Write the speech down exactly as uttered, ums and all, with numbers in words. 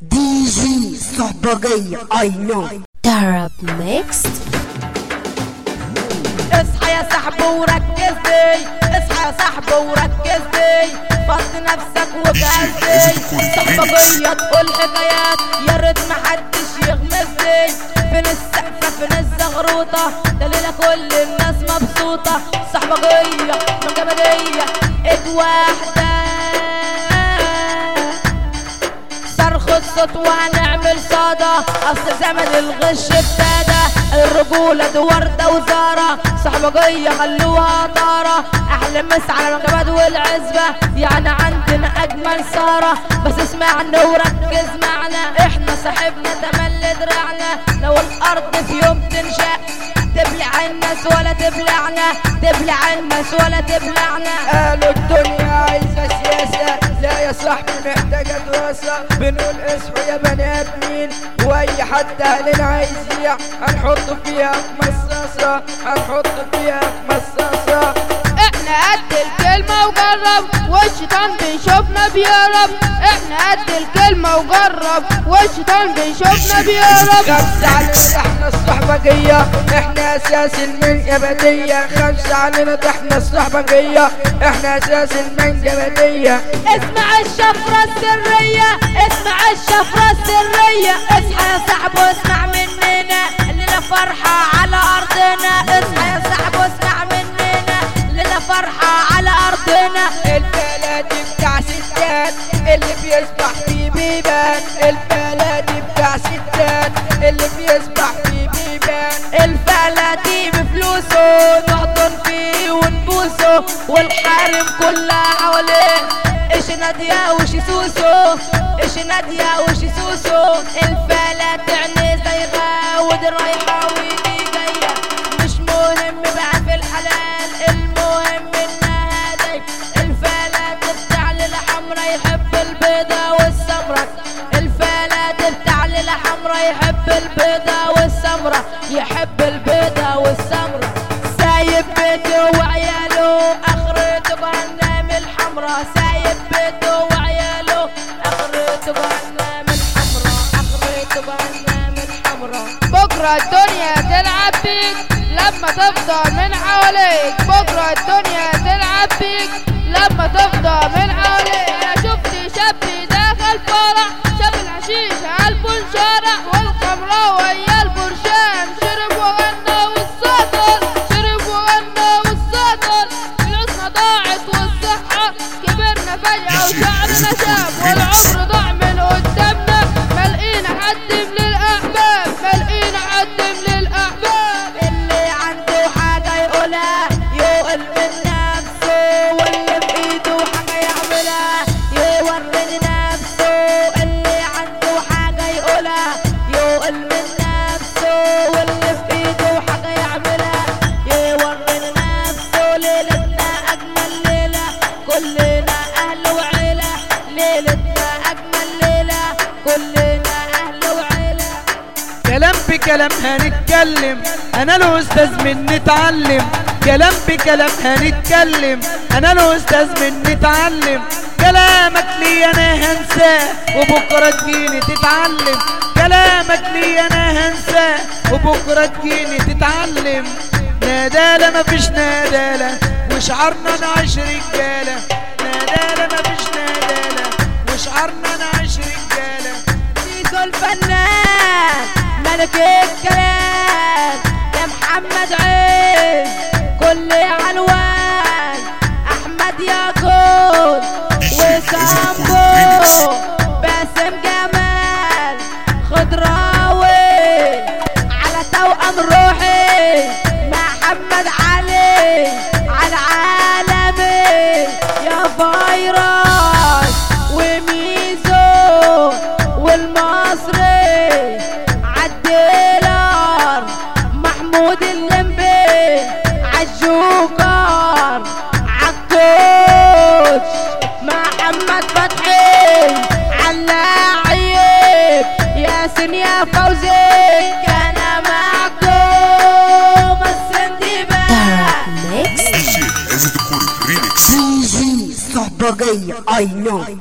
دي جي صهبجية I know Arab mixed. اصحى يا صاحبي وركز لي، اصحى يا صاحبي وركز لي، فض نفسك وجهز لي. صحبجية تقول حكايات يا ريت محدش يغمز لي. فين السقفة فين الزغروطة، دليلة كل الناس مبسوطة. صحبجية من جبلية ايد واحدة، صرخ الصوت وهنعمل صدى. اصل زمن الغش ابتدى، الرجولة دي وردة وزارة. صحبجية خلوها طارة، احلى مس على الجباد والعزبة، يعني عندنا اجمل سارة. بس اسمعنا وركز معنا، احنا صاحبنا تملي دراعنا. لو الارض في يوم تنشأ تبلع الناس ولا تبلعنا، تبلع الناس ولا تبلعنا. قالوا الدنيا عايزة سياسة، لا يا صاحبي محتاجة دراسة. بنقول اصحوا يا بني ادمين، واي حد علينا عايز يبيع هنحط فيها مصاصة، هنحط فيها مصاصة. احنا قد الكلمة وجرب، والشيطان بيشوفنا بيهرب. احنا قد الكلمة وجرب، والشيطان بيشوفنا بيهرب. خمسة علينا احنا الصحبجية، احنا اساس المنجبدية. خمسة علينا احنا الصحبجية، احنا اساس المنجبدية. اسمع الشفرة السرية، اسمع الشفرة السرية. اصحى يا صاحبي واسمع مننا، لنا فرحة على ارضنا. اصحى يا صاحبي واسمع مننا، لنا فرحة على ارضنا. البلد بتاع ستات اللي بيسبح فيه بيبان، البلد بتاع ستات اللي بيسبح فيه بيبان. الفلاتي بفلوسه نحضن فيه ونبوسه، والحارم كلها حواليه. ايش نادية وش سوسو، ايش نادية وش سوسو. الفلات عيني زيغة ودي رايحة ودي جاية، مش مهم بقى في الحلال، المهم انها هدي. الفلات بتاع الحمرا يحب البيضة والسمرة، الفلات بتاع الحمرا يحب البيضة والسمرة، يحب البيضة والسمرة. سايب بيته وعياله اخرته جهنم الحمرا، سايب بيته وعياله اخرته جهنم الحمرا، اخرته جهنم الحمرا. بكرة الدنيا تلعب بيك لما تفضى من حواليك، بكرة الدنيا تلعب بيك لما تفضى من حواليك. انا شفت شاب داخل فرح، شاب الحشيش قلبه انشرح، والخمرة ويا البرشام شرب وغنى والسطر، شرب وغنى والسطر. فلوسنا ضاعت والصحة كبرنا فجأة وشعرنا شاب، والعمر ضاع من قدامنا. ملقينا حد من الأحباب، ملقينا حد من الأحباب. اللي عنده حاجة يقولها يقول من نفسه، واللي بإيده حاجة يعملها يوري نفسه. اللي عنده حاجة يقولها يقول من نفسه، واللي في إيده حاجة يعملها يوري نفسه. ليلتنا أجمل ليلة كلنا أهل وعيلة، ليلتنا أجمل ليلة كلنا أهل وعيلة. كلام بكلام هنتكلم، انا الاستاذ من نتعلم. كلام بكلام هنتكلم، انا الاستاذ من نتعلم. كلامك لي انا هنساه وبكره تجيني تتعلم، كلامك لي انا هنساه وبكره تجيني تتعلم. نادالة مفيش نادالة وشعرنا نعيش رجالة، نادالة مفيش نادالة وشعرنا نعيش رجالة. سيسو الفنان ملك الكلام يا محمد عز، كل عنوان احمد ياقوت وسامبو باسم جمال خضراوي، على توأم روحي محمد علي، على عالمي يا فيروس وميزو والمصري عالديلر محمود اللمبي عالجوكر عالكوتش محمد فتحي عاللاعب ياسين يا فوزي. كان معكم السندباد Arab mixed. دي جي صهبجية I know